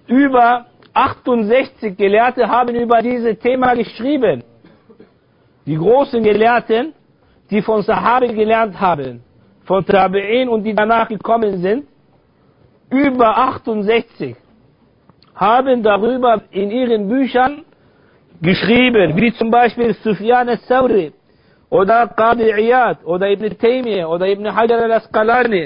Über 68 Gelehrte haben über dieses Thema geschrieben. Die großen Gelehrten, die von Sahabi gelernt haben, von Tabi'in und die danach gekommen sind, über 68 haben darüber in ihren Büchern geschrieben, wie zum Beispiel Sufyan al-Thawri oder Qadi Iyad oder Ibn Taymiyyah oder Ibn Hajar al-Asqalani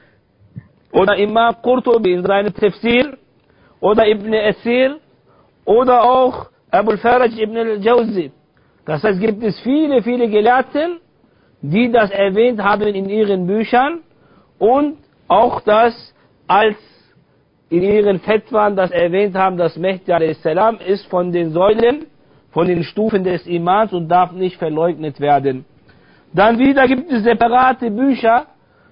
oder Imam Qurtubi in seinem Tafsir oder Ibn Asir oder auch Abu al-Faraj Ibn al-Jawzi. Das heißt, gibt es viele, viele Gelehrten, die das erwähnt haben in ihren Büchern und auch das als in ihren Fetwan das erwähnt haben, dass Mehdi a.s. ist von den Säulen, von den Stufen des Imans und darf nicht verleugnet werden. Dann wieder gibt es separate Bücher,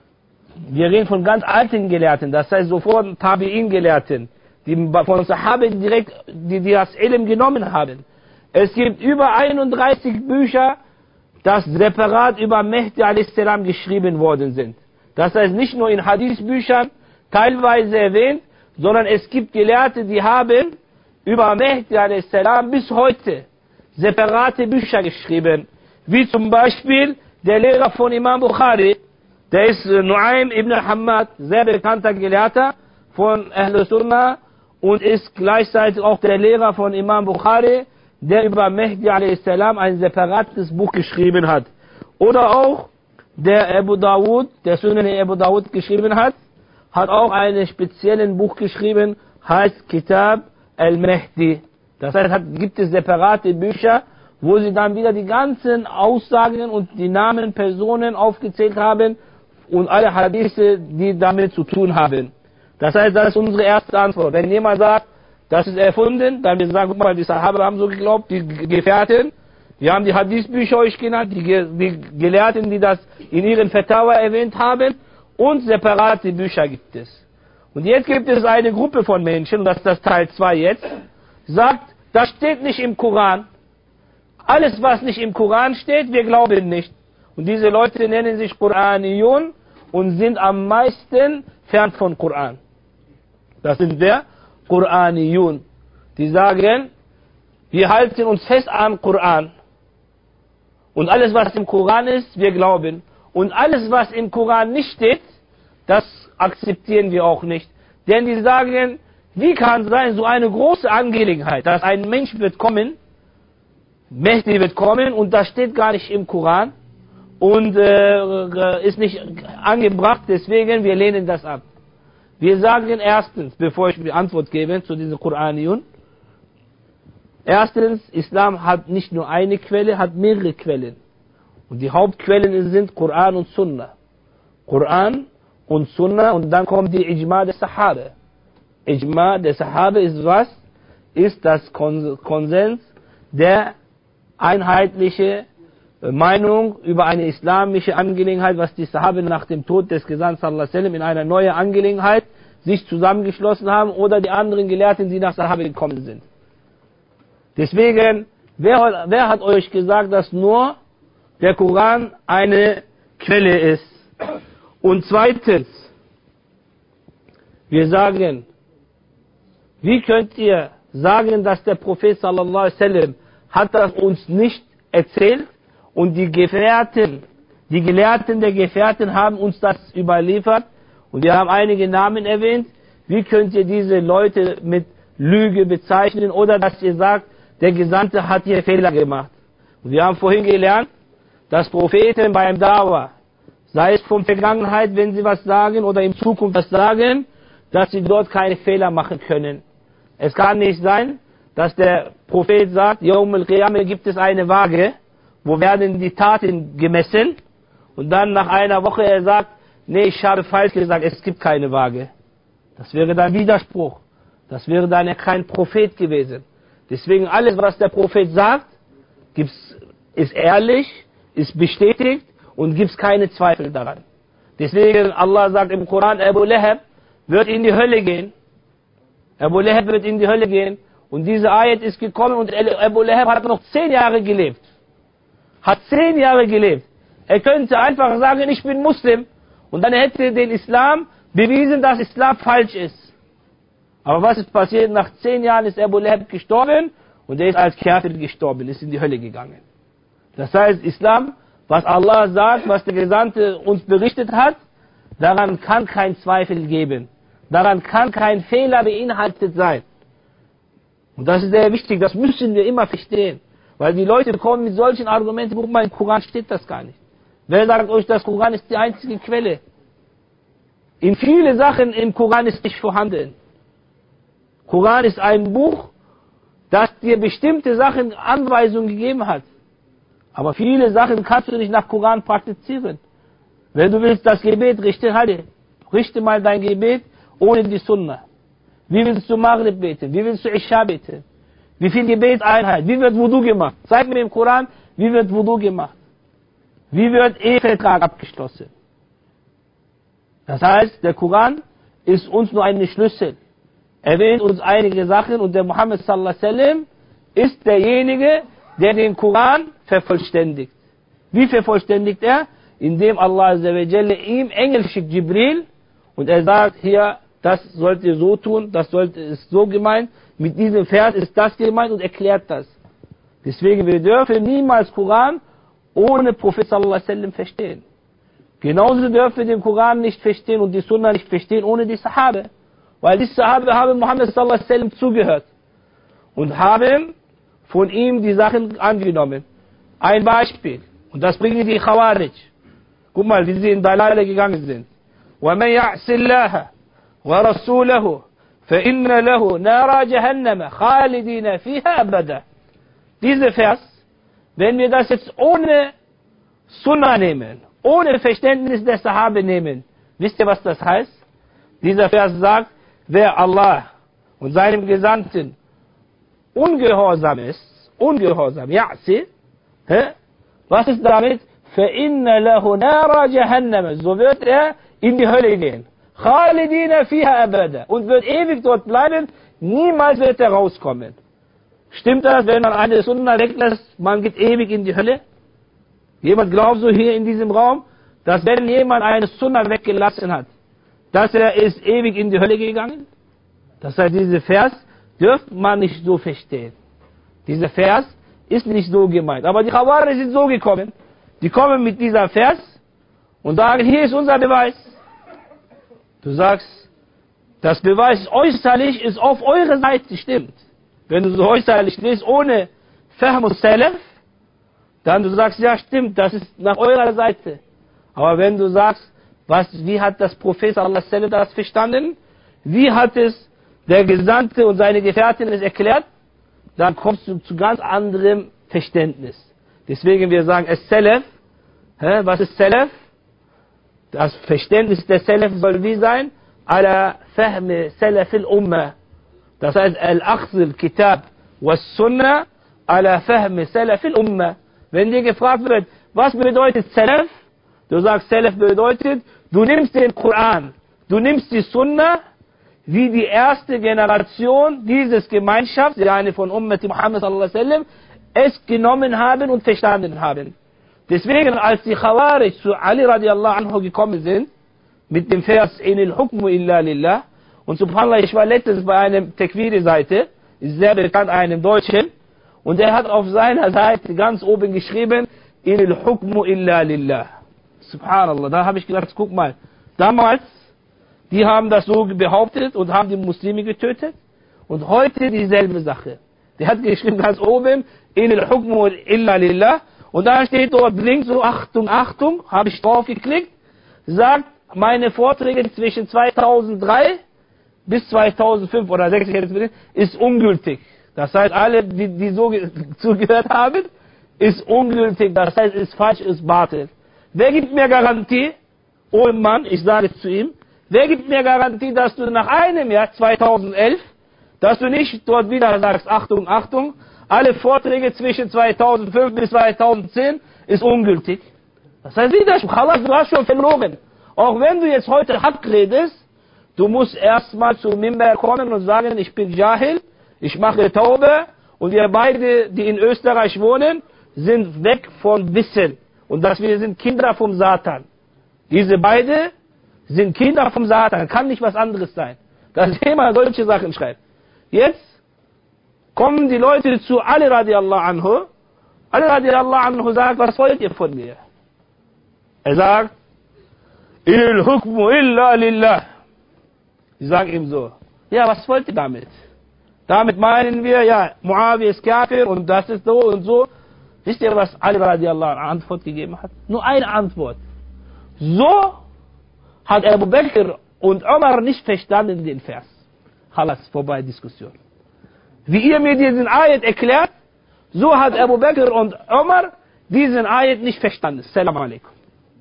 wir reden von ganz alten Gelehrten, das heißt sofort Tabi'in-Gelehrten, die von Sahabe direkt, die das Ilm genommen haben. Es gibt über 31 Bücher, das separat über Mehdi a.s. geschrieben worden sind. Das heißt nicht nur in Hadith-Büchern teilweise erwähnt, sondern es gibt Gelehrte, die haben über Mehdi a.s. bis heute separate Bücher geschrieben. Wie zum Beispiel der Lehrer von Imam Bukhari, der ist Nu'aym ibn Hamad, sehr bekannter Gelehrter von Ahl Sunnah und ist gleichzeitig auch der Lehrer von Imam Bukhari, der über Mehdi a.s. ein separates Buch geschrieben hat. Oder auch der Abu Dawud, der Sunan Abu Dawud geschrieben hat auch ein spezielles Buch geschrieben, heißt Kitab al-Mehdi. Das heißt, gibt es separate Bücher, wo sie dann wieder die ganzen Aussagen und die Namen, Personen aufgezählt haben und alle Hadithe, die damit zu tun haben. Das heißt, das ist unsere erste Antwort. Wenn jemand sagt, das ist erfunden, dann wir sagen, guck mal, die Sahabe haben so geglaubt, die Gefährten, die haben die Hadithbücher euch genannt, die Gelehrten, die das in ihren Fatawa erwähnt haben, und separate Bücher gibt es. Und jetzt gibt es eine Gruppe von Menschen, und das ist das Teil 2 jetzt, sagt, das steht nicht im Koran. Alles, was nicht im Koran steht, wir glauben nicht. Und diese Leute nennen sich Qur'aniyun und sind am meisten fern von Koran. Das sind der Qur'aniyun. Die sagen, wir halten uns fest am Koran. Und alles, was im Koran ist, wir glauben. Und alles, was im Koran nicht steht, das akzeptieren wir auch nicht. Denn die sagen, wie kann sein so eine große Angelegenheit, dass ein Mensch wird kommen, Mehdi wird kommen und das steht gar nicht im Koran und ist nicht angebracht, deswegen wir lehnen das ab. Wir sagen erstens, bevor ich die Antwort gebe zu diesen Qur'aniyun, erstens, Islam hat nicht nur eine Quelle, hat mehrere Quellen. Und die Hauptquellen sind Koran und Sunna. Koran und Sunna und dann kommt die Ijma der Sahabe. Ijma der Sahabe ist was? Ist das Konsens der einheitliche Meinung über eine islamische Angelegenheit, was die Sahabe nach dem Tod des Gesandten sallallahu alaihi wasallam in einer neuen Angelegenheit sich zusammengeschlossen haben oder die anderen Gelehrten, die nach Sahabe gekommen sind. Deswegen, wer hat euch gesagt, dass nur der Koran eine Quelle ist? Und zweitens, wir sagen, wie könnt ihr sagen, dass der Prophet sallallahu alaihi wasallam hat das uns nicht erzählt und die Gelehrten der Gefährten haben uns das überliefert und wir haben einige Namen erwähnt. Wie könnt ihr diese Leute mit Lüge bezeichnen oder dass ihr sagt, der Gesandte hat hier Fehler gemacht? Und wir haben vorhin gelernt, dass Propheten beim Dawa, sei es von Vergangenheit, wenn sie was sagen oder in Zukunft was sagen, dass sie dort keine Fehler machen können. Es kann nicht sein, dass der Prophet sagt, Yawm al-Qiyamah gibt es eine Waage, wo werden die Taten gemessen und dann nach einer Woche er sagt, nee, ich habe falsch gesagt, es gibt keine Waage. Das wäre dann Widerspruch. Das wäre dann kein Prophet gewesen. Deswegen alles, was der Prophet sagt, ist ehrlich, ist bestätigt und gibt keine Zweifel daran. Deswegen Allah sagt im Koran, Abu Lahab wird in die Hölle gehen. Abu Lahab wird in die Hölle gehen. Und diese Ayat ist gekommen und Abu Lahab hat noch 10 Jahre gelebt. Hat 10 Jahre gelebt. Er könnte einfach sagen, ich bin Muslim. Und dann hätte den Islam bewiesen, dass Islam falsch ist. Aber was ist passiert? Nach 10 Jahren ist Abu Lahab gestorben und er ist als Kafir gestorben, ist in die Hölle gegangen. Das heißt, Islam, was Allah sagt, was der Gesandte uns berichtet hat, daran kann kein Zweifel geben. Daran kann kein Fehler beinhaltet sein. Und das ist sehr wichtig, das müssen wir immer verstehen. Weil die Leute kommen mit solchen Argumenten, guck mal, im Koran steht das gar nicht. Wer sagt euch, das Koran ist die einzige Quelle? In viele Sachen im Koran ist nicht vorhanden. Koran ist ein Buch, das dir bestimmte Sachen Anweisungen gegeben hat. Aber viele Sachen kannst du nicht nach Koran praktizieren. Wenn du willst das Gebet richte mal dein Gebet ohne die Sunna. Wie willst du Maghrib beten? Wie willst du Isha beten? Wie viel Gebetseinheit? Wie wird Wudu gemacht? Zeig mir im Koran, wie wird Wudu gemacht? Wie wird Ehevertrag abgeschlossen? Das heißt, der Koran ist uns nur ein Schlüssel. Er erwähnt uns einige Sachen und der Muhammad sallallahu alaihi wasallam ist derjenige, der den Koran vervollständigt. Wie vervollständigt er? Indem Allah azza wa jalla ihm Engel schickt, Jibril, und er sagt, hier, das sollt ihr so tun, das ist so gemeint, mit diesem Vers ist das gemeint und erklärt das. Deswegen, wir dürfen niemals Koran ohne Prophet sallallahu alaihi wasallam verstehen. Genauso dürfen wir den Koran nicht verstehen und die Sunna nicht verstehen ohne die Sahabe. Weil die Sahabe haben Muhammad sallallahu alaihi wasallam zugehört und haben von ihm die Sachen angenommen. Ein Beispiel, und das bringen die Khawarij. Guck mal, wie sie in Dalale gegangen sind. وَمَنْ يَعْصِ اللَّهَ وَرَسُولَهُ فَإِنَّ لَهُ نَارَ جَهَنَّمَ خَالِدِينَ فِيهَا أَبَدًا. Dieser Vers, wenn wir das jetzt ohne Sunna nehmen, ohne Verständnis der Sahabe nehmen, wisst ihr, was das heißt? Dieser Vers sagt, wer Allah und seinem Gesandten ungehorsam ist, Ya'si, was ist damit? فَإِنَّ لَهُ نَارَ جَهَنَّمَ, so wird er in die Hölle gehen. خَالِدِينَ فِيهَا أَبَدًا, und wird ewig dort bleiben, niemals wird er rauskommen. Stimmt das, wenn man eine Sunna weglässt, man geht ewig in die Hölle? Jemand glaubt so hier in diesem Raum, dass wenn jemand eine Sunna weggelassen hat, dass er ist ewig in die Hölle gegangen? Das heißt, dieser Vers dürfte man nicht so verstehen. Dieser Vers ist nicht so gemeint. Aber die Khawarij sind so gekommen. Die kommen mit dieser Vers und sagen, hier ist unser Beweis. Du sagst, das Beweis äußerlich ist auf eurer Seite, stimmt. Wenn du so äußerlich liest, ohne Fahm und Salaf, dann du sagst, ja stimmt, das ist nach eurer Seite. Aber wenn du sagst, wie hat das Prophet sallallahu alaihi wasallam das verstanden? Wie hat es der Gesandte und seine Gefährtin es erklärt? Dann kommst du zu ganz anderem Verständnis. Deswegen wir sagen, es Salaf. Was ist Salaf? Das Verständnis der Salaf soll wie sein? Ala Fahme Salaf al-Ummah. Das heißt, Al-Akhz al-Kitab was-Sunnah ala Fahme Salaf al-Ummah. Wenn dir gefragt wird, was bedeutet Salaf? Du sagst, Salaf bedeutet, du nimmst den Koran, du nimmst die Sunnah, wie die erste Generation dieses Gemeinschafts, die eine von Ummati Muhammad sallallahu alaihi wasallam, es genommen haben und verstanden haben. Deswegen, als die Khawarij zu Ali radiallahu anhu gekommen sind, mit dem Vers Inil Hukmu illa lillah, und subhanallah, ich war letztens bei einem Tekfiri-Seite, ist sehr bekannt, einem Deutschen, und er hat auf seiner Seite ganz oben geschrieben, Inil Hukmu illa lillah. Subhanallah, da habe ich gedacht, guck mal, damals, die haben das so behauptet und haben die Muslime getötet, und heute dieselbe Sache. Der hat geschrieben ganz oben, Inil Hukmu illa lillah, und da steht dort links so, Achtung, Achtung, habe ich drauf geklickt, sagt, meine Vorträge zwischen 2003 bis 2005 oder 6 ist ungültig. Das heißt, alle, die so zugehört haben, ist ungültig, das heißt, ist falsch, ist Batil. Wer gibt mir Garantie, oh Mann, ich sage zu ihm, wer gibt mir Garantie, dass du nach einem Jahr, 2011, dass du nicht dort wieder sagst, Achtung, Achtung, alle Vorträge zwischen 2005 bis 2010 ist ungültig. Das heißt, du hast schon verloren. Auch wenn du jetzt heute Haqq redest, du musst erstmal zum Minbar kommen und sagen, ich bin Jahil, ich mache Taube, und wir beide, die in Österreich wohnen, sind weg von Wissen. Und dass wir sind Kinder vom Satan. Diese beide sind Kinder vom Satan, kann nicht was anderes sein. dass jemand solche Sachen schreibt. Jetzt kommen die Leute zu Ali radiallahu anhu. Ali radiallahu anhu sagt, was wollt ihr von mir? Er sagt, Il hukmu illa lillah. Sie sagen ihm so, ja, was wollt ihr damit? Damit meinen wir, ja, Muawiyah ist Kafir und das ist so und so. Wisst ihr, was Ali radiallahu anhu Antwort gegeben hat? Nur eine Antwort. So hat Abu Bakr und Umar nicht verstanden den Vers. Khalas, vorbei Diskussion. Wie ihr mir diesen Ayat erklärt, so hat Abu Bakr und Umar diesen Ayat nicht verstanden. Salam alaikum.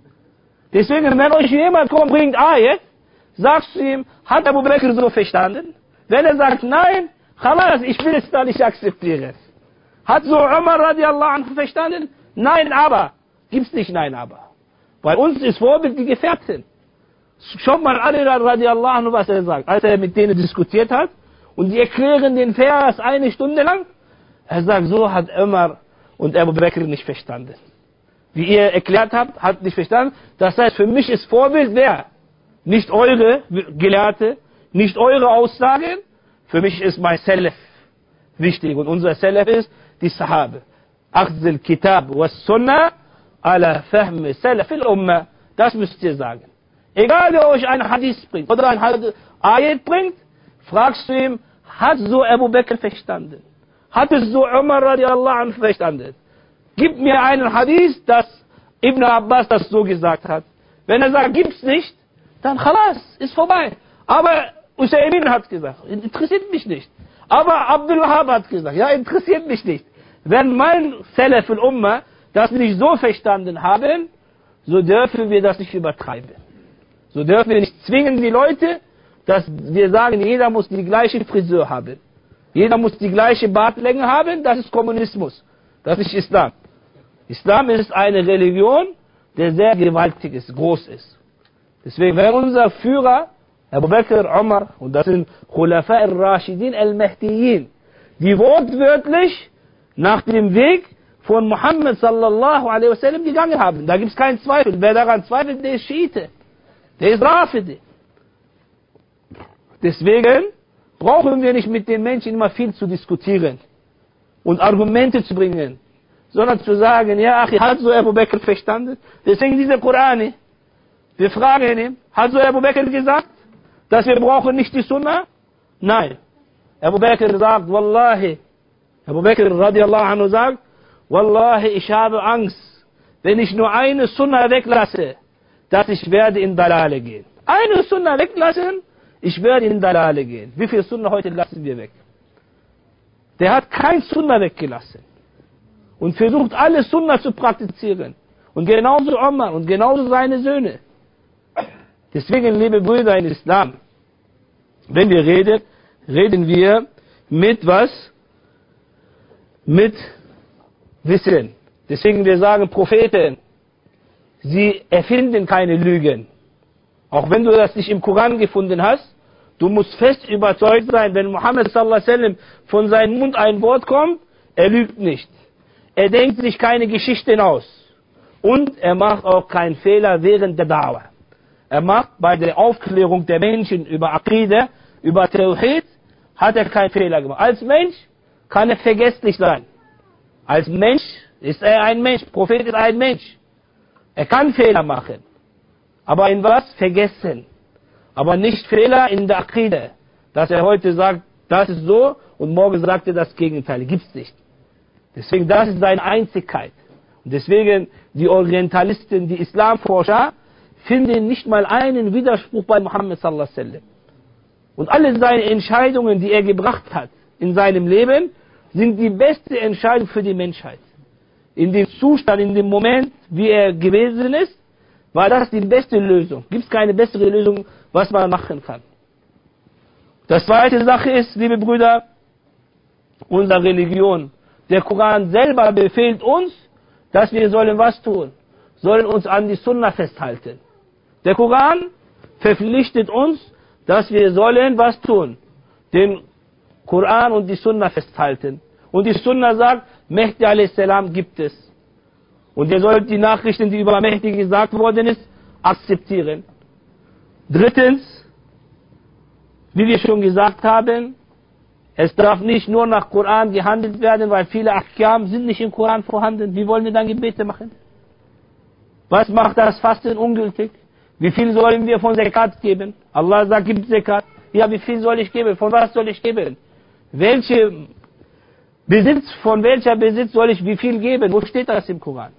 Deswegen, wenn euch jemand kommt, bringt Ayat, sagst du ihm, hat Abu Bakr so verstanden? Wenn er sagt nein, khalas, ich will es da nicht akzeptieren. Hat so Umar radiallahu anhu verstanden? Nein, aber. Gibt's nicht nein, aber. Bei uns ist Vorbild die Gefährten. Schaut mal Ali radiallahu anhu, was er sagt, als er mit denen diskutiert hat. Und die erklären den Vers eine Stunde lang. Er sagt, so hat Umar und Abu Bakr nicht verstanden. Wie ihr erklärt habt, hat nicht verstanden. Das heißt, für mich ist Vorbild wer? Nicht eure Gelehrte, nicht eure Aussagen. Für mich ist mein Salaf wichtig. Und unser Salaf ist die Sahabe. Akhzil Kitab was Sunnah ala Fahm Salaf al-Ummah. Das müsst ihr sagen. Egal, wer euch ein Hadith bringt oder ein Ayat bringt, fragst du ihm, hat so Abu Bakr verstanden? Hat es so Umar radiallahu anhu verstanden? Gib mir einen Hadith, dass Ibn Abbas das so gesagt hat. Wenn er sagt, gibt's nicht, dann khalas, ist vorbei. Aber Usaymin hat gesagt, interessiert mich nicht. Aber Abdul Wahhab hat gesagt, ja, interessiert mich nicht. Wenn mein Salaf al-Ummah das nicht so verstanden haben, so dürfen wir das nicht übertreiben. So dürfen wir nicht zwingen die Leute, dass wir sagen, jeder muss die gleiche Frisur haben. Jeder muss die gleiche Bartlänge haben, das ist Kommunismus. Das ist Islam. Islam ist eine Religion, der sehr gewaltig ist, groß ist. Deswegen, wenn unser Führer, Abu Bakr, Umar, und das sind Khulafa al-Rashidin al-Mahdiyin, die wortwörtlich nach dem Weg von Muhammad sallallahu alaihi wasallam gegangen haben. Da gibt es keinen Zweifel. Wer daran zweifelt, der ist Schiite. Der ist Rafidi. Deswegen brauchen wir nicht mit den Menschen immer viel zu diskutieren und Argumente zu bringen, sondern zu sagen, ja, hat so Abu Bakr verstanden? Deswegen dieser Koran. Wir fragen ihn, hat so Abu Bakr gesagt, dass wir brauchen nicht die Sunnah? Nein. Abu Bakr sagt, Wallahi, Abu Bakr radiallahu anhu sagt, Wallahi, ich habe Angst, wenn ich nur eine Sunnah weglasse, dass ich werde in Dalale gehen. Eine Sunnah weglassen, ich werde in Dalale gehen. Wie viel Sunnah heute lassen wir weg? Der hat kein Sunnah weggelassen. Und versucht, alle Sunnah zu praktizieren. Und genauso Umar und genauso seine Söhne. Deswegen, liebe Brüder in Islam, wenn wir reden, reden wir mit was? Mit Wissen. Deswegen wir sagen, Propheten, sie erfinden keine Lügen. Auch wenn du das nicht im Koran gefunden hast, du musst fest überzeugt sein, wenn Muhammad sallallahu alaihi wasallam von seinem Mund ein Wort kommt, er lügt nicht. Er denkt sich keine Geschichten aus. Und er macht auch keinen Fehler während der Dauer. Er macht bei der Aufklärung der Menschen über Aqida, über Tawhid, hat er keinen Fehler gemacht. Als Mensch kann er vergesslich sein. Als Mensch ist er ein Mensch. Prophet ist ein Mensch. Er kann Fehler machen. Aber in was? Vergessen. Aber nicht Fehler in der Aqida. Dass er heute sagt, das ist so, und morgen sagt er das Gegenteil. Gibt's nicht. Deswegen, das ist seine Einzigkeit. Und deswegen, die Orientalisten, die Islamforscher, finden nicht mal einen Widerspruch bei Muhammad sallallahu alaihi wasallam. Und alle seine Entscheidungen, die er gebracht hat in seinem Leben, sind die beste Entscheidung für die Menschheit. In dem Zustand, in dem Moment, wie er gewesen ist, war das die beste Lösung. Gibt es keine bessere Lösung, was man machen kann. Das zweite Sache ist, liebe Brüder, unsere Religion. Der Koran selber befehlt uns, dass wir sollen was tun? Sollen uns an die Sunna festhalten. Der Koran verpflichtet uns, dass wir sollen was tun? Den Koran und die Sunna festhalten. Und die Sunna sagt, Mehdi a.s. gibt es. Und ihr sollt die Nachrichten, die über Mehdi gesagt worden ist, akzeptieren. Drittens, Wie wir schon gesagt haben, es darf nicht nur nach Koran gehandelt werden, weil viele Ahkam sind nicht im Koran vorhanden. Wie wollen wir dann Gebete machen? Was macht das Fasten ungültig? Wie viel sollen wir von Zakat geben? Allah sagt, gib Zakat. Ja, wie viel soll ich geben? Von was soll ich geben? Von welcher Besitz soll ich wie viel geben? Wo steht das im Koran?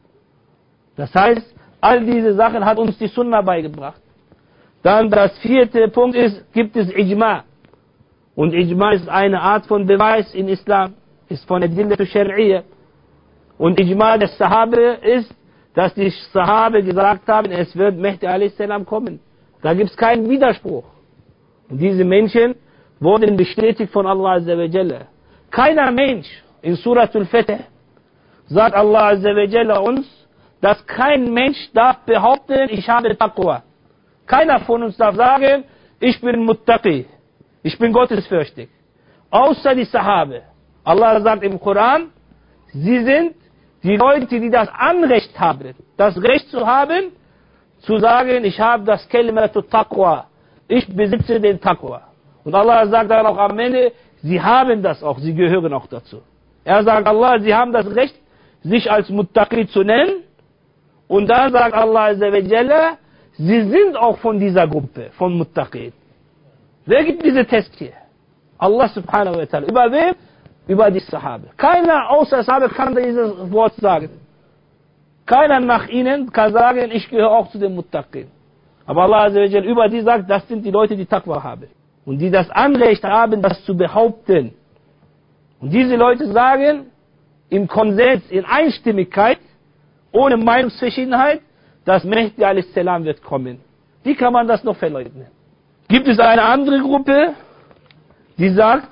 Das heißt, all diese Sachen hat uns die Sunna beigebracht. Dann das vierte Punkt ist, gibt es Ijma. Und Ijma ist eine Art von Beweis in Islam, ist von der Adilla Shar'iyya. Und Ijma des Sahabe ist, dass die Sahabe gesagt haben, es wird Mehdi a.s. kommen. Da gibt es keinen Widerspruch. Und diese Menschen wurden bestätigt von Allah Azza wa Jalla. Keiner Mensch in Suratul Fatih sagt Allah Azza wa Jalla uns, dass kein Mensch darf behaupten, ich habe Taqwa. Keiner von uns darf sagen, ich bin Muttaqi, ich bin gottesfürchtig. Außer die Sahabe. Allah sagt im Koran, sie sind die Leute, die das Anrecht haben, das Recht zu haben, zu sagen, ich habe das Kalimatu Taqwa, ich besitze den Taqwa. Und Allah sagt dann auch am Ende, sie haben das auch, sie gehören auch dazu. Er sagt Allah, sie haben das Recht, sich als Muttaqi zu nennen. Und dann sagt Allah Azza wa Jalla, sie sind auch von dieser Gruppe, von Muttaqin. Wer gibt diese Test hier? Allah subhanahu wa ta'ala. Über wen? Über die Sahabe. Keiner außer Sahabe kann dieses Wort sagen. Keiner nach ihnen kann sagen, ich gehöre auch zu den Muttaqin. Aber Allah Azza wa Jalla über die sagt, das sind die Leute, die Taqwa haben. Und die das Anrecht haben, das zu behaupten. Und diese Leute sagen, im Konsens, in Einstimmigkeit, ohne Meinungsverschiedenheit, dass Mehdi a.s. wird kommen. Wie kann man das noch verleugnen? Gibt es eine andere Gruppe, die sagt,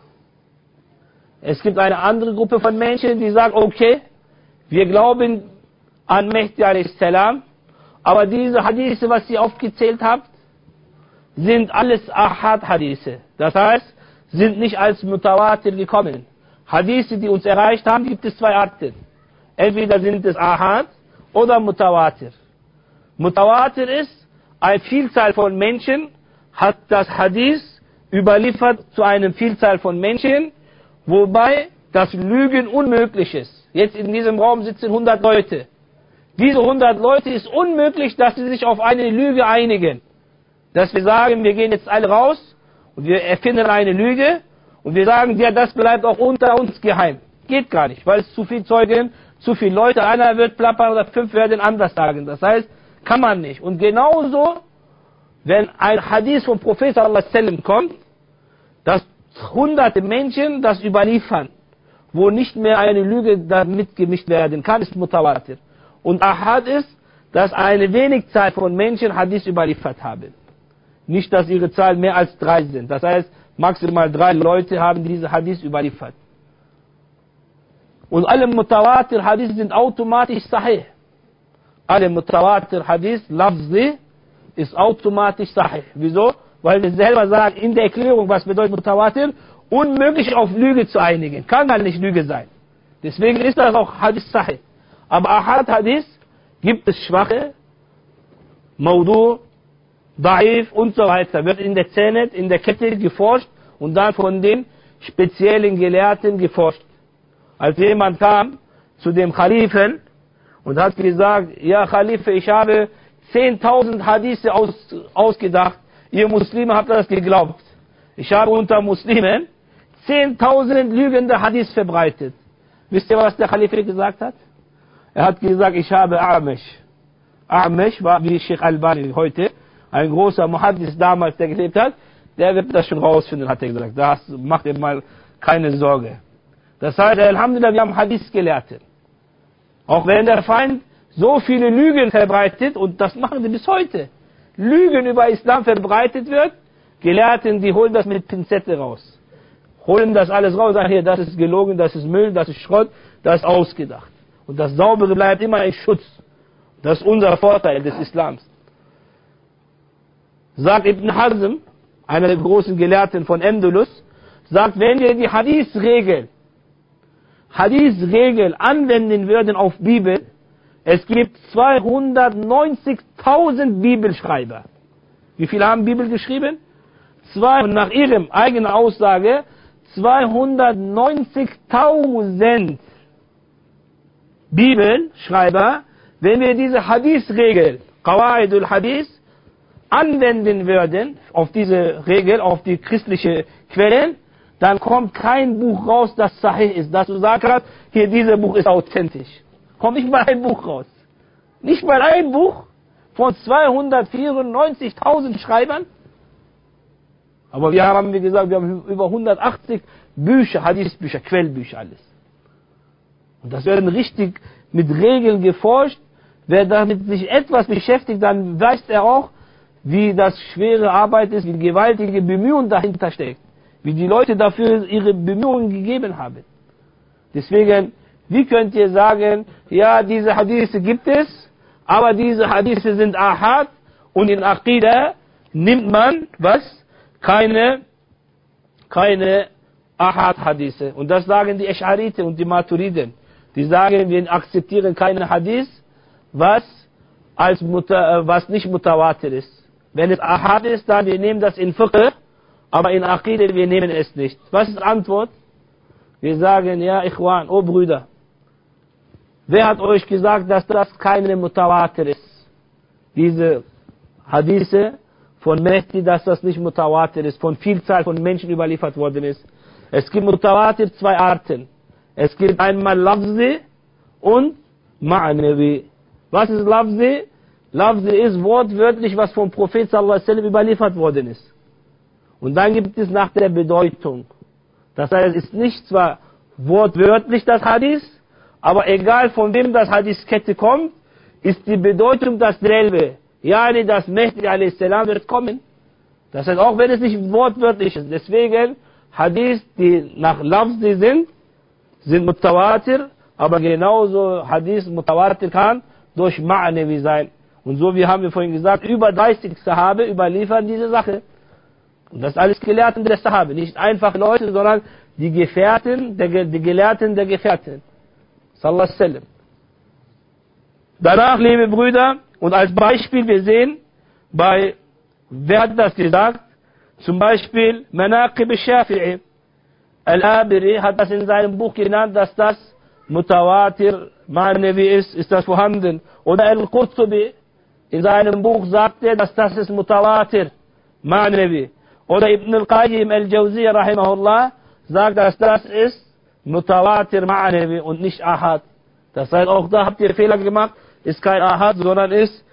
es gibt eine andere Gruppe von Menschen, die sagt, okay, wir glauben an Mehdi a.s., aber diese Hadithe, was ihr aufgezählt habt, sind alles Ahad-Hadithe. Das heißt, sind nicht als Mutawatir gekommen. Hadithe, die uns erreicht haben, gibt es zwei Arten. Entweder sind es Ahad oder Mutawatir. Mutawatir ist, eine Vielzahl von Menschen hat das Hadith überliefert zu einer Vielzahl von Menschen, wobei das Lügen unmöglich ist. Jetzt in diesem Raum sitzen 100 Leute. Diese 100 Leute ist unmöglich, dass sie sich auf eine Lüge einigen. Dass wir sagen, wir gehen jetzt alle raus und wir erfinden eine Lüge und wir sagen, ja, das bleibt auch unter uns geheim. Geht gar nicht, weil es zu viel Zeugen, zu viele Leute, einer wird plappern oder 5 werden anders sagen. Das heißt, kann man nicht. Und genauso, wenn ein Hadith vom Prophet sallallahu alaihi wasallam kommt, dass hunderte Menschen das überliefern, wo nicht mehr eine Lüge da mitgemischt werden kann, ist Mutawatir. Und Ahad ist, dass eine wenig Zahl von Menschen Hadith überliefert haben. Nicht, dass ihre Zahl mehr als 3 sind. Das heißt, maximal 3 Leute haben diese Hadith überliefert. Und alle Mutawatir Hadith sind automatisch Sahih. Alle Mutawatir Hadith, Lafzi, ist automatisch Sahih. Wieso? Weil wir selber sagen, in der Erklärung, was bedeutet Mutawatir, unmöglich auf Lüge zu einigen. Kann gar nicht Lüge sein. Deswegen ist das auch Hadith Sahih. Aber Ahad Hadith gibt es schwache, Maudu, Da'if und so weiter. Wird in der Zanet, in der Kette geforscht und dann von den speziellen Gelehrten geforscht. Als jemand kam zu dem Khalifen und hat gesagt, ja Khalife, ich habe 10.000 Hadithe ausgedacht, ihr Muslime habt das geglaubt. Ich habe unter Muslimen 10.000 lügende Hadith verbreitet. Wisst ihr, was der Khalife gesagt hat? Er hat gesagt, ich habe A'mash. A'mash war wie Sheikh Albani heute, ein großer Muhaddis damals, der gelebt hat, der wird das schon rausfinden, hat er gesagt. Das macht ihr mal keine Sorge. Das heißt, Alhamdulillah, wir haben Hadith-Gelehrte. Auch wenn der Feind so viele Lügen verbreitet, und das machen sie bis heute, Lügen über Islam verbreitet wird, Gelehrten, die holen das mit Pinzette raus. Holen das alles raus, sagen hier, das ist gelogen, das ist Müll, das ist Schrott, das ist ausgedacht. Und das Saubere bleibt immer in Schutz. Das ist unser Vorteil des Islams. Sagt Ibn Hazm, einer der großen Gelehrten von Andalus, sagt, wenn wir die Hadith-Regel anwenden würden auf Bibel, es gibt 290.000 Bibelschreiber. Wie viele haben Bibel geschrieben? nach ihrem eigenen Aussage 290.000 Bibelschreiber, wenn wir diese Hadith-Regel, Qawaidul Hadith, anwenden würden, auf diese Regel, auf die christliche Quellen, dann kommt kein Buch raus, das sahih ist, dass du sagst, hier, dieses Buch ist authentisch. Kommt nicht mal ein Buch raus. Nicht mal ein Buch von 294.000 Schreibern. Aber wir haben, wie gesagt, wir haben über 180 Bücher, Hadith-Bücher, Quellbücher, alles. Und das werden richtig mit Regeln geforscht. Wer damit sich etwas beschäftigt, dann weiß er auch, wie das schwere Arbeit ist, wie gewaltige Bemühungen dahinter steckt. Wie die Leute dafür ihre Bemühungen gegeben haben. Deswegen, wie könnt ihr sagen, ja, diese Hadithe gibt es, aber diese Hadithe sind Ahad und in Aqidah nimmt man, was? Keine Ahad-Hadithe. Und das sagen die Esch'arite und die Maturiden. Die sagen, wir akzeptieren keinen Hadith, was nicht Mutawatir ist. Wenn es Ahad ist, dann wir nehmen das in Fiqh, aber in Aqidah wir nehmen es nicht. Was ist die Antwort? Wir sagen, ja, Ikhwan, oh Brüder, wer hat euch gesagt, dass das keine Mutawatir ist? Diese Hadithe von Mehdi, dass das nicht Mutawatir ist, von Vielzahl von Menschen überliefert worden ist. Es gibt Mutawatir zwei Arten. Es gibt einmal Lafzi und Ma'nawi. Was ist Lafzi? Lafzi ist wortwörtlich, was vom Prophet sallallahu alaihi wasallam überliefert worden ist. Und dann gibt es nach der Bedeutung. Das heißt, es ist nicht zwar wortwörtlich das Hadith, aber egal von wem das Hadith-Kette kommt, ist die Bedeutung dasselbe. Yani das Mehdi a.s. wird kommen. Das heißt, auch wenn es nicht wortwörtlich ist. Deswegen, Hadith, die nach Lafzi sind Mutawatir, aber genauso Hadith Mutawatir kann durch Ma'nawi sein. Und so wie haben wir vorhin gesagt, über 30 Sahabe überliefern diese Sache. Und das ist alles Gelehrten der Sahabe. Nicht einfach Leute, sondern die Gefährten, die Gelehrten der Gefährten. Sallallahu alaihi wasallam. Danach, liebe Brüder, und als Beispiel, wir sehen, wer hat das gesagt? Zum Beispiel, Manaqib al-Shafi'i. Al-Abiri hat das in seinem Buch genannt, dass das Mutawatir, Ma'nawi ist das vorhanden. Oder Al-Qurtubi in seinem Buch sagt er, dass das ist Mutawatir, Ma'nawi. Oder Ibn al-Qayyim al-Jawziyya rahimahullah sagt, dass das ist Mutawatir, Ma'nawi und nicht Ahad. Das heißt, auch da habt ihr Fehler gemacht, ist kein Ahad, sondern ist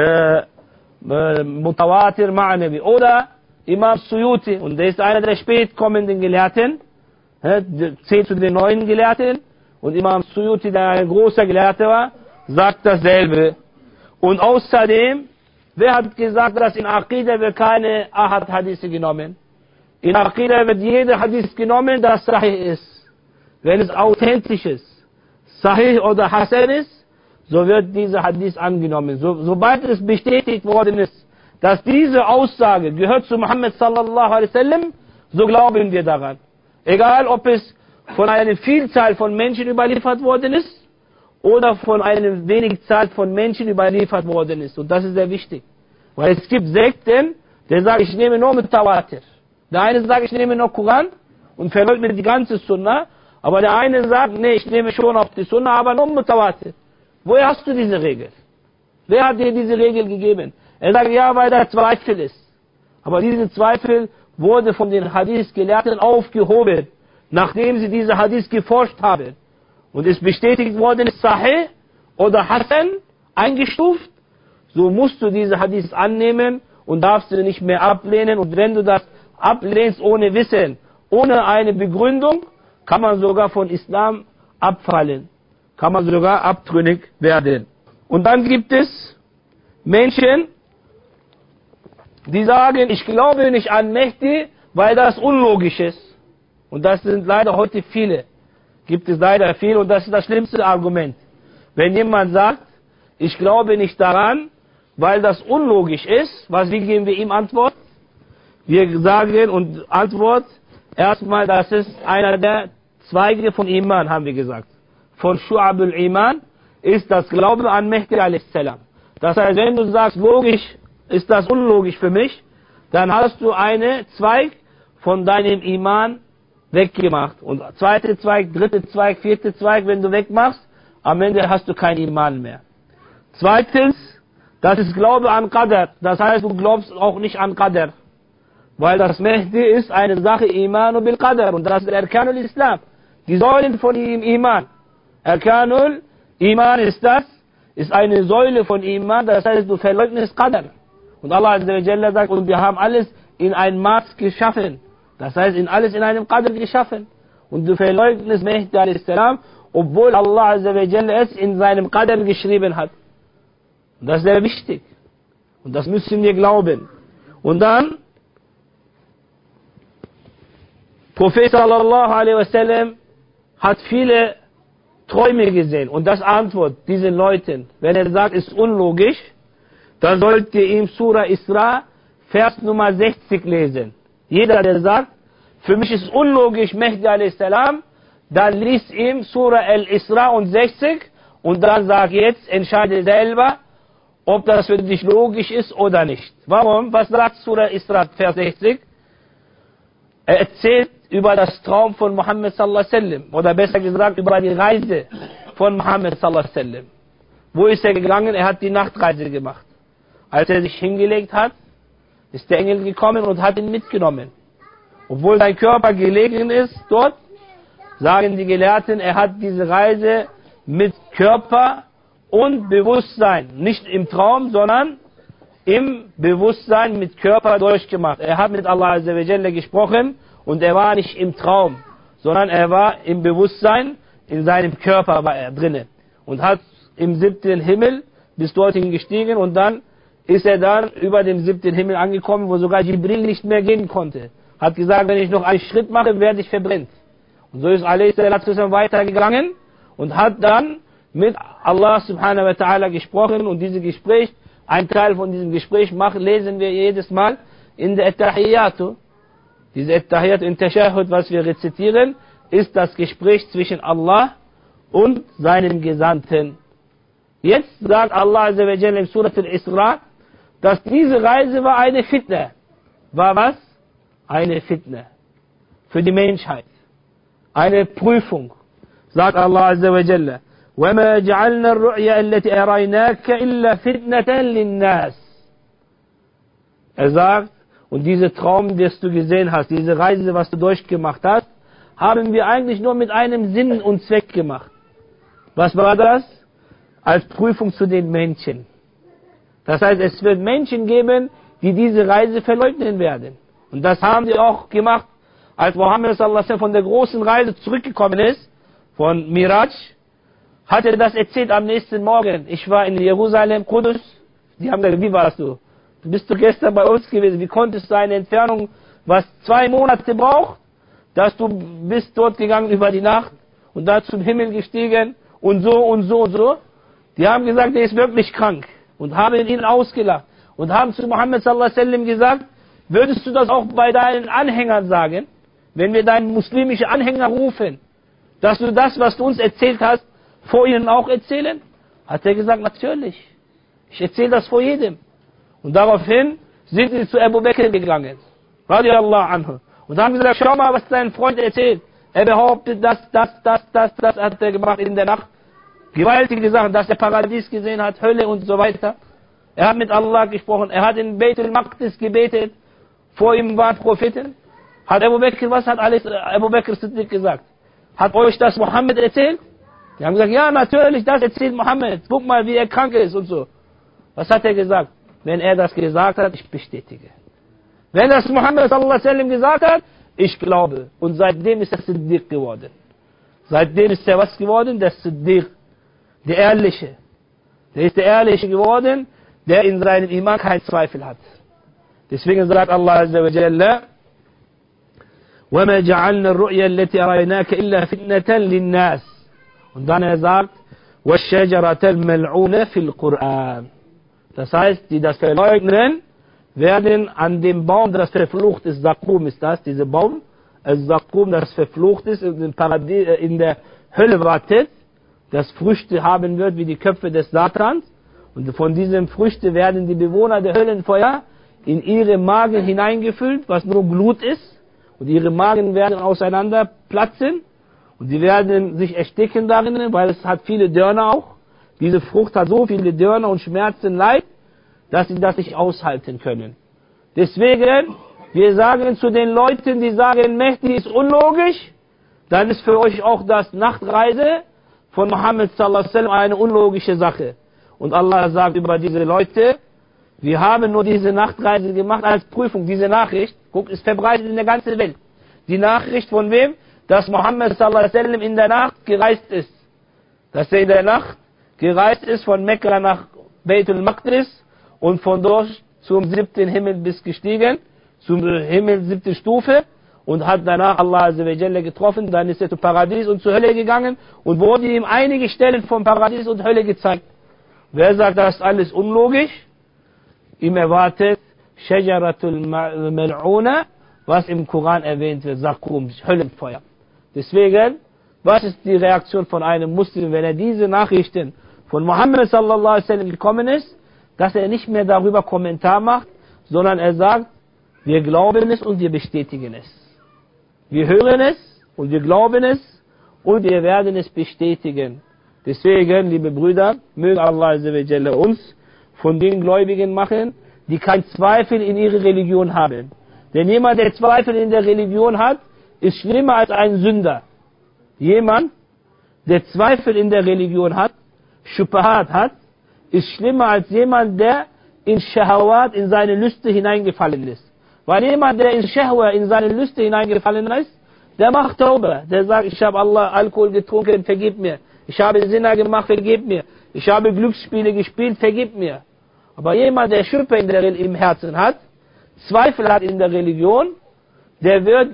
Mutawatir, Ma'nawi. Oder Imam Suyuti, und der ist einer der spätkommenden Gelehrten, zählt zu den neuen Gelehrten, und Imam Suyuti, der ein großer Gelehrter war, sagt dasselbe. Und außerdem, wer hat gesagt, dass in Aqidah wird keine Ahad-Hadithe genommen? In Aqidah wird jeder Hadith genommen, das Sahih ist. Wenn es authentisch ist, Sahih oder Hasan ist, so wird dieser Hadith angenommen. Sobald es bestätigt worden ist, dass diese Aussage gehört zu Muhammad sallallahu alaihi wasallam, so glauben wir daran. Egal, ob es von einer Vielzahl von Menschen überliefert worden ist oder von einer wenigen Zahl von Menschen überliefert worden ist. Und das ist sehr wichtig. Weil es gibt Sekten, der sagt, ich nehme nur Mutawatir. Der eine sagt, ich nehme nur Koran und verleugnet die ganze Sunna. Aber der eine sagt, nee, ich nehme schon auf die Sunna, aber nur Mutawatir. Woher hast du diese Regel? Wer hat dir diese Regel gegeben? Er sagt, ja, weil da Zweifel ist. Aber diese Zweifel wurde von den Hadith-Gelehrten aufgehoben, nachdem sie diese Hadith geforscht haben. Und es bestätigt worden ist, Sahih oder Hasan eingestuft, so musst du diese Hadith annehmen und darfst du nicht mehr ablehnen. Und wenn du das ablehnst ohne Wissen, ohne eine Begründung, kann man sogar von Islam abfallen. Kann man sogar abtrünnig werden. Und dann gibt es Menschen, die sagen, ich glaube nicht an Mehdi, weil das unlogisch ist. Und das sind leider heute viele. Gibt es leider viele und das ist das schlimmste Argument. Wenn jemand sagt, ich glaube nicht daran, weil das unlogisch ist, wie geben wir ihm Antwort? Wir sagen und Antwort, erstmal, das ist einer der Zweige von Iman, haben wir gesagt. Von Shu'abul Iman ist das Glauben an Mehdi a.s. Das heißt, wenn du sagst, logisch ist das unlogisch für mich, dann hast du einen Zweig von deinem Iman weggemacht. Und zweiter Zweig, dritter Zweig, vierter Zweig, wenn du wegmachst, am Ende hast du kein Iman mehr. Zweitens, das ist Glaube an Qadar. Das heißt, du glaubst auch nicht an Qadar. Weil das Mahdi ist eine Sache Iman bil Qadar. Und das ist Arkanul Islam. Die Säulen von ihm Iman. Arkanul Iman ist das, ist eine Säule von Iman. Das heißt, du verleugnest Qadar. Und Allah Azza wa Jalla sagt, und wir haben alles in ein Maß geschaffen. Das heißt, alles in einem Qadr geschaffen. Und du verleugnest Mahdi a.s., obwohl Allah Azza wa Jalla es in seinem Qadr geschrieben hat. Und das ist sehr wichtig. Und das müssen wir glauben. Und dann, Prophet sallallahu alaihi wasallam hat viele Träume gesehen. Und das Antwort diesen Leuten, wenn er sagt, ist unlogisch, dann sollt ihr ihm Surah Isra, Vers Nummer 60 lesen. Jeder, der sagt, für mich ist unlogisch Mahdi a.s., dann liest ihm Surah Al-Isra und 60 und dann sag jetzt, entscheide selber, ob das für dich logisch ist oder nicht. Warum? Was sagt Surah Isra, Vers 60? Er erzählt über das Traum von Muhammad sallallahu alaihi wasallam, oder besser gesagt über die Reise von Muhammad sallallahu alaihi wasallam. Wo ist er gegangen? Er hat die Nachtreise gemacht. Als er sich hingelegt hat, ist der Engel gekommen und hat ihn mitgenommen. Obwohl sein Körper gelegen ist dort, sagen die Gelehrten, er hat diese Reise mit Körper und Bewusstsein, nicht im Traum, sondern im Bewusstsein mit Körper durchgemacht. Er hat mit Allah Azza wa Jalla gesprochen und er war nicht im Traum, sondern er war im Bewusstsein, in seinem Körper war er drinnen und hat im 7. Himmel bis dorthin gestiegen und dann ist er dann über dem 7. Himmel angekommen, wo sogar Jibril nicht mehr gehen konnte. Hat gesagt, wenn ich noch einen Schritt mache, werde ich verbrennt. Und so ist a.s. weitergegangen und hat dann mit Allah subhanahu wa ta'ala gesprochen und dieses Gespräch, ein Teil von diesem Gespräch lesen wir jedes Mal in der At-Tahiyyatu. Diese At-Tahiyyatu in Tashahhud, was wir rezitieren, ist das Gespräch zwischen Allah und seinem Gesandten. Jetzt sagt Allah Azza wa Jalla im Surah Al-Isra, dass diese Reise war eine Fitna. War was? Eine Fitna. Für die Menschheit. Eine Prüfung. Sagt Allah Azza wa Jalla. وَمَا جَعَلْنَا الرُّؤْيَا الَّتِي أَرَيْنَاكَ إِلَّا فِتْنَةً لِلنَّاسِ. Er sagt, und diese Traum, das du gesehen hast, diese Reise, was du durchgemacht hast, haben wir eigentlich nur mit einem Sinn und Zweck gemacht. Was war das? Als Prüfung zu den Menschen. Das heißt, es wird Menschen geben, die diese Reise verleugnen werden. Und das haben sie auch gemacht, als Muhammad sallallahu alaihi wasallam von der großen Reise zurückgekommen ist, von Miraj, hat er das erzählt am nächsten Morgen. Ich war in Jerusalem, Qudus. Die haben gesagt, wie warst du? Bist du gestern bei uns gewesen? Wie konntest du eine Entfernung, was 2 Monate braucht, dass du bist dort gegangen über die Nacht und da zum Himmel gestiegen und so und so und so. Die haben gesagt, er ist wirklich krank und haben ihn ausgelacht und haben zu Muhammad sallallahu alaihi wasallam gesagt, würdest du das auch bei deinen Anhängern sagen, wenn wir deinen muslimischen Anhänger rufen, dass du das, was du uns erzählt hast, vor ihnen auch erzählen? Hat er gesagt, natürlich. Ich erzähle das vor jedem. Und daraufhin sind sie zu Abu Bakr gegangen. Radiallahu anhu. Und haben gesagt, schau mal, was dein Freund erzählt. Er behauptet, das hat er gemacht in der Nacht. Gewaltige Sachen, dass er Paradies gesehen hat, Hölle und so weiter. Er hat mit Allah gesprochen. Er hat in Beit al-Maqdis gebetet. Vor ihm waren Propheten. Hat Abu Bakr, was hat Abu Bakr Siddiq gesagt? Hat euch das Mohammed erzählt? Die haben gesagt, ja, natürlich, das erzählt Mohammed. Guck mal, wie er krank ist und so. Was hat er gesagt? Wenn er das gesagt hat, ich bestätige. Wenn das Mohammed sallallahu alaihi wasallam gesagt hat, ich glaube. Und seitdem ist er Siddiq geworden. Seitdem ist er was geworden? Der Siddiq. Der Ehrliche. Der ist der Ehrliche geworden, der in seinem Iman keinen Zweifel hat. Deswegen sagt Allah Azza wa Jalla, وَمَا جَعَلْنَا الرُّؤْيَا الَّتِي أَرَيْنَاكَ إِلَّا فِتْنَةً لِلنَّاسِ. Und dann er sagt, وَالشَّجَرَةَ الْمَلْعُونَ فِي الْقُرْآنِ. Das heißt, die das verleugnen, werden an dem Baum, das verflucht ist, Zakum ist das, dieser Baum, Zakum, das verflucht ist, in der Hölle wartet, das Früchte haben wird wie die Köpfe des Satans. Und von diesen Früchten werden die Bewohner der Höllenfeuer in ihre Magen hineingefüllt, was nur Glut ist. Und ihre Magen werden auseinander platzen. Und sie werden sich ersticken darin, weil es hat viele Dörner auch. Diese Frucht hat so viele Dörner und Schmerzen, Leid, dass sie das nicht aushalten können. Deswegen, wir sagen zu den Leuten, die sagen, Mehdi ist unlogisch, dann ist für euch auch das Nachtreise von Muhammad sallallahu alaihi wasallam eine unlogische Sache. Und Allah sagt über diese Leute, wir haben nur diese Nachtreise gemacht als Prüfung, diese Nachricht, guck, ist verbreitet in der ganzen Welt. Die Nachricht von wem? Dass Muhammad sallallahu alaihi wasallam in der Nacht gereist ist. Dass er in der Nacht gereist ist von Mekka nach Beitul Maqdis und von dort zum 7. Himmel bis gestiegen, zum Himmel 7. Stufe und hat danach Allah Azza wa Jalla getroffen, dann ist er zu Paradies und zur Hölle gegangen und wurde ihm einige Stellen von Paradies und Hölle gezeigt. Wer sagt, das ist alles unlogisch? Ihm erwartet Shajaratul Mal'una, was im Koran erwähnt wird, Sakum, Höllenfeuer. Deswegen, was ist die Reaktion von einem Muslim, wenn er diese Nachrichten von Muhammad sallallahu alaihi wasallam gekommen ist, dass er nicht mehr darüber Kommentar macht, sondern er sagt, wir glauben es und wir bestätigen es. Wir hören es und wir glauben es und wir werden es bestätigen. Deswegen, liebe Brüder, möge Allah Azza wa Jalla uns von den Gläubigen machen, die keinen Zweifel in ihre Religion haben. Denn jemand, der Zweifel in der Religion hat, ist schlimmer als ein Sünder. Jemand, der Zweifel in der Religion hat, Shubahat hat, ist schlimmer als jemand, der in Shahawat, in seine Lüste hineingefallen ist. Weil jemand, der in Shahwa, in seine Lüste hineingefallen ist, der macht Tauba. Der sagt, ich habe Allah Alkohol getrunken, vergib mir. Ich habe Zina gemacht, vergib mir. Ich habe Glücksspiele gespielt, vergib mir. Aber jemand, der Schüppe im Herzen hat, Zweifel hat in der Religion, der wird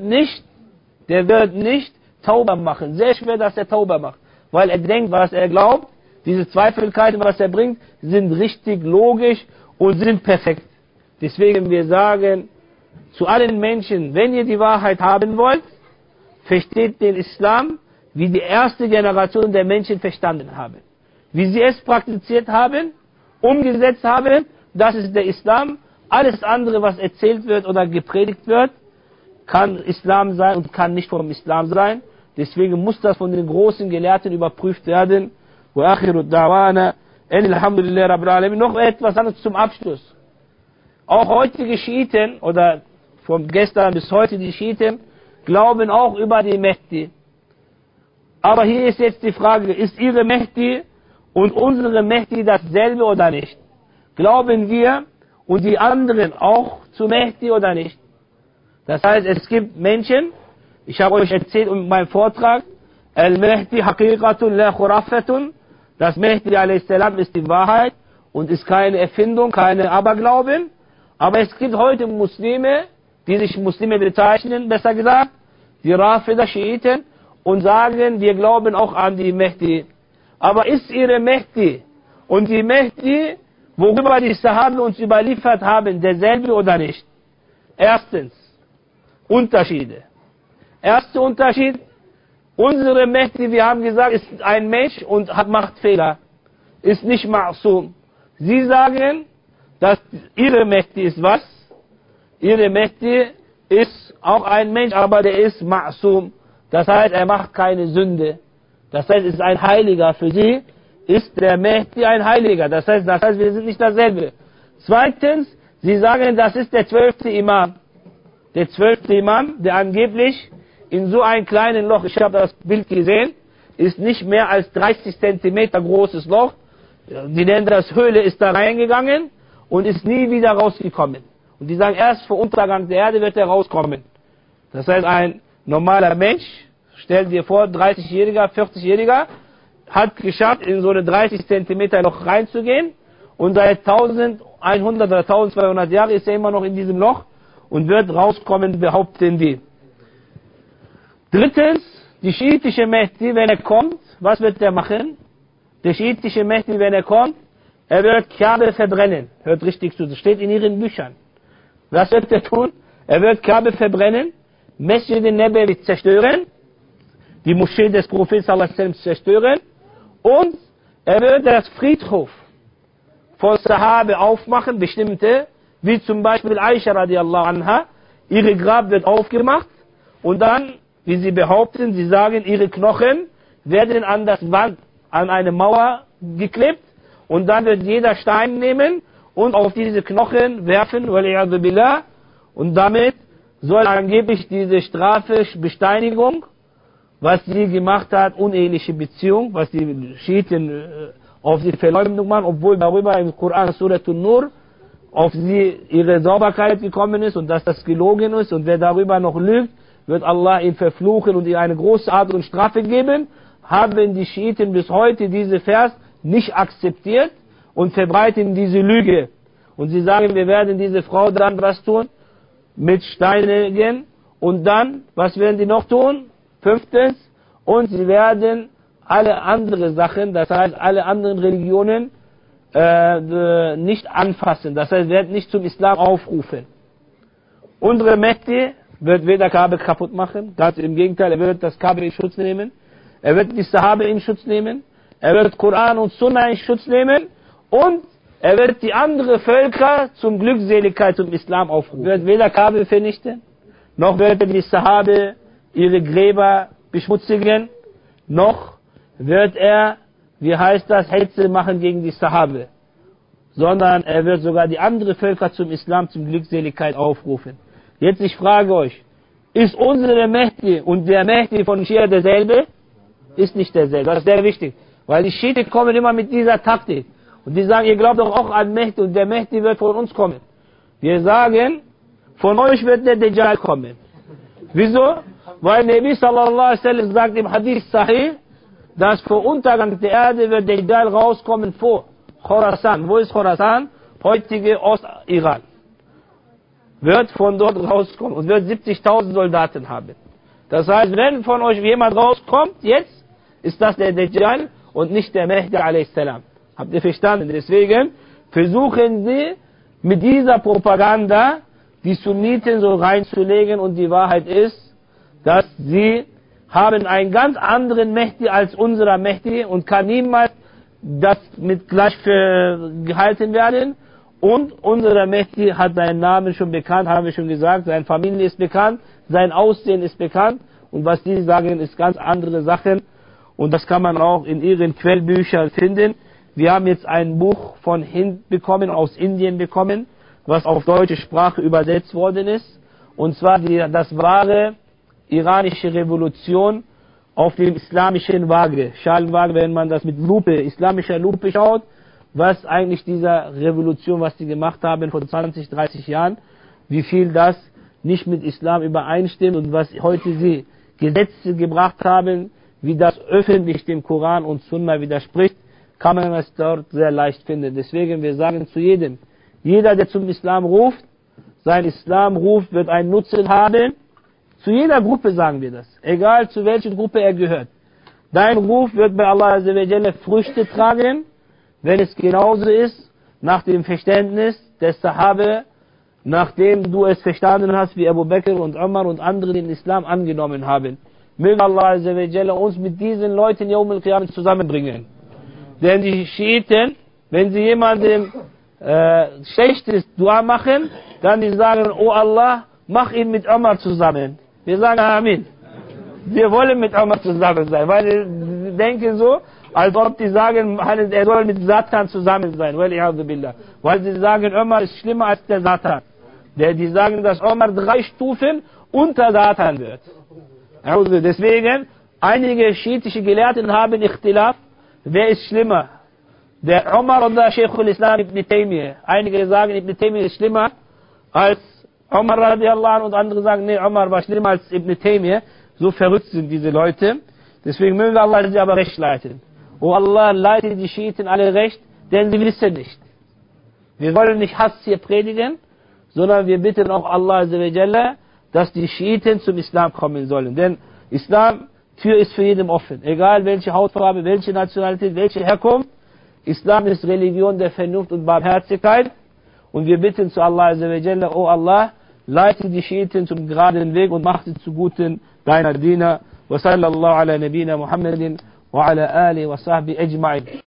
nicht Tauba machen. Sehr schwer, dass er Tauba macht. Weil er denkt, was er glaubt, diese Zweifelkeiten, was er bringt, sind richtig logisch und sind perfekt. Deswegen wir sagen zu allen Menschen, wenn ihr die Wahrheit haben wollt, versteht den Islam, wie die erste Generation der Menschen verstanden haben. Wie sie es praktiziert haben, umgesetzt haben, das ist der Islam. Alles andere, was erzählt wird oder gepredigt wird, kann Islam sein und kann nicht vom Islam sein. Deswegen muss das von den großen Gelehrten überprüft werden. Wa akhiru da'wana, alhamdulillah rabbil alamin. Noch etwas anderes zum Abschluss. Auch heutige Schiiten, oder von gestern bis heute die Schiiten, glauben auch über die Mehdi. Aber hier ist jetzt die Frage, ist ihre Mehdi und unsere Mehdi dasselbe oder nicht? Glauben wir und die anderen auch zu Mehdi oder nicht? Das heißt, es gibt Menschen, ich habe euch erzählt in meinem Vortrag, Al-Mehdi haqiqatun la khurafatun, das Mehdi a.s. ist die Wahrheit und ist keine Erfindung, keine Aberglauben. Aber es gibt heute Muslime, die sich Muslime bezeichnen, besser gesagt, die Rafida Schiiten, und sagen, wir glauben auch an die Mehdi. Aber ist ihre Mehdi und die Mehdi, worüber die Sahaben uns überliefert haben, derselbe oder nicht? Erstens, Unterschiede. Erster Unterschied, unsere Mehdi, wir haben gesagt, ist ein Mensch und macht Fehler. Ist nicht Ma'sum. Sie sagen, dass ihre Mehdi ist was? Ihre Mehdi ist auch ein Mensch, aber der ist Ma'sum. Das heißt, er macht keine Sünde. Das heißt, es ist ein Heiliger. Für sie ist der Mehdi ein Heiliger. Das heißt, wir sind nicht dasselbe. Zweitens, sie sagen, das ist der 12. Imam. Der 12. Imam, der angeblich in so einem kleinen Loch, ich habe das Bild gesehen, ist nicht mehr als 30 Zentimeter großes Loch. Die nennen das Höhle, ist da reingegangen und ist nie wieder rausgekommen. Und die sagen, erst vor Untergang der Erde wird er rauskommen. Das heißt, ein normaler Mensch, stell dir vor, 30-Jähriger, 40-Jähriger, hat geschafft, in so eine 30 Zentimeter Loch reinzugehen und seit 1100 oder 1200 Jahren ist er immer noch in diesem Loch und wird rauskommen, behaupten die. Drittens, die schiitische Mehdi, wenn er kommt, was wird er machen? Der schiitische Mehdi, wenn er kommt, er wird Kabe verbrennen. Hört richtig zu, das steht in ihren Büchern. Was wird er tun? Er wird Kabe verbrennen, Masjid al-Nabawi zerstören, die Moschee des Propheten sallallahu alaihi wasallam zerstören, und er wird das Friedhof von Sahabe aufmachen, bestimmte, wie zum Beispiel Aisha radiallahu anha, ihre Grab wird aufgemacht und dann, wie sie behaupten, sie sagen, ihre Knochen werden an das Wand, an eine Mauer geklebt und dann wird jeder Stein nehmen und auf diese Knochen werfen, und damit soll angeblich diese Strafe, Besteinigung, was sie gemacht hat, uneheliche Beziehung, was die Schiiten auf sie Verleumdung machen, obwohl darüber im Koran Surat An-Nur auf sie ihre Sauberkeit gekommen ist und dass das gelogen ist und wer darüber noch lügt, wird Allah ihn verfluchen und ihm eine große Art und Strafe geben, haben die Schiiten bis heute diese Vers nicht akzeptiert und verbreiten diese Lüge. Und sie sagen, wir werden diese Frau dann was tun? Mit steinigen. Und dann, was werden die noch tun? 5. Und sie werden alle anderen Sachen, das heißt alle anderen Religionen, nicht anfassen. Das heißt, werden nicht zum Islam aufrufen. Unsere Mehdi wird weder Kabe kaputt machen, ganz im Gegenteil, er wird das Kabe in Schutz nehmen, er wird die Sahabe in Schutz nehmen, er wird Koran und Sunna in Schutz nehmen und er wird die anderen Völker zum Glückseligkeit zum Islam aufrufen. Er wird weder Kabe vernichten, noch wird er die Sahabe ihre Gräber beschmutzigen, noch wird er, wie heißt das, Hetze machen gegen die Sahabe, sondern er wird sogar die anderen Völker zum Islam, zum Glückseligkeit aufrufen. Jetzt ich frage euch, ist unsere Mehdi und der Mehdi von Schia derselbe? Ist nicht derselbe, das ist sehr wichtig, weil die Schiiten kommen immer mit dieser Taktik und die sagen, ihr glaubt doch auch an Mehdi und der Mehdi wird von uns kommen. Wir sagen, von euch wird der Dajjal kommen. Wieso? Weil Nabi sallallahu alaihi wasallam sagt im Hadith Sahih, dass vor Untergang der Erde wird der Dajjal rauskommen vor Khorasan. Wo ist Khorasan? Heutige Ost-Iran. Wird von dort rauskommen und wird 70.000 Soldaten haben. Das heißt, wenn von euch jemand rauskommt, jetzt ist das der Dajjal und nicht der Mehdi a.s. Habt ihr verstanden? Deswegen versuchen sie mit dieser Propaganda die Sunniten so reinzulegen und die Wahrheit ist, dass sie haben einen ganz anderen Mehdi als unserer Mehdi und kann niemals das mit gleich gehalten werden. Und unser Mehdi hat seinen Namen schon bekannt, haben wir schon gesagt, seine Familie ist bekannt, sein Aussehen ist bekannt und was die sagen, ist ganz andere Sachen und das kann man auch in ihren Quellbüchern finden. Wir haben jetzt ein Buch von Hind bekommen, aus Indien bekommen, was auf deutsche Sprache übersetzt worden ist und zwar das wahre iranische Revolution auf dem islamischen Waage, Schalenwaage, wenn man das mit Lupe, islamischer Lupe schaut, was eigentlich dieser Revolution, was sie gemacht haben vor 20, 30 Jahren, wie viel das nicht mit Islam übereinstimmt und was heute sie Gesetze gebracht haben, wie das öffentlich dem Koran und Sunna widerspricht, kann man es dort sehr leicht finden. Deswegen, wir sagen zu jedem, jeder, der zum Islam ruft, sein Islamruf wird einen Nutzen haben. Zu jeder Gruppe sagen wir das, egal zu welcher Gruppe er gehört. Dein Ruf wird bei Allah Azza wa Jalla Früchte tragen, wenn es genauso ist, nach dem Verständnis des Sahabe, nachdem du es verstanden hast, wie Abu Bakr und Umar und andere den Islam angenommen haben. Möge Allah Azza wa Jalla uns mit diesen Leuten Yawm al-Qiyamah zusammenbringen. Denn die Schiiten, wenn sie jemandem schlechtes Dua machen, dann die sagen, oh Allah, mach ihn mit Umar zusammen. Wir sagen Amin. Wir wollen mit Umar zusammen sein, weil sie denken so, als ob die sagen, er soll mit Satan zusammen sein. Weil sie sagen, Umar ist schlimmer als der Satan. Die sagen, dass Umar 3 Stufen unter Satan wird. Also deswegen, einige schiitische Gelehrten haben Ikhtilaf, wer ist schlimmer? Der Umar oder Sheikh al-Islam Ibn Taymiyyah. Einige sagen, Ibn Taymiyyah ist schlimmer als Umar radiallahu anhu und andere sagen, nee, Umar war schlimmer als Ibn Taymiyyah. So verrückt sind diese Leute. Deswegen möge Allah sie aber recht leiten. Oh Allah, leite die Schiiten alle recht, denn sie wissen nicht. Wir wollen nicht Hass hier predigen, sondern wir bitten auch Allah Azza wa Jalla, dass die Schiiten zum Islam kommen sollen. Denn Islam, Tür ist für jeden offen. Egal welche Hautfarbe, welche Nationalität, welche Herkunft. Islam ist Religion der Vernunft und Barmherzigkeit. Und wir bitten zu Allah Azza wa Jalla, oh Allah, leite die Schiiten zum geraden Weg und mach sie zu guten deiner Diener. Wa sallallahu ala nabina Muhammadin wa ala alihi wa sahbihi ajma'in.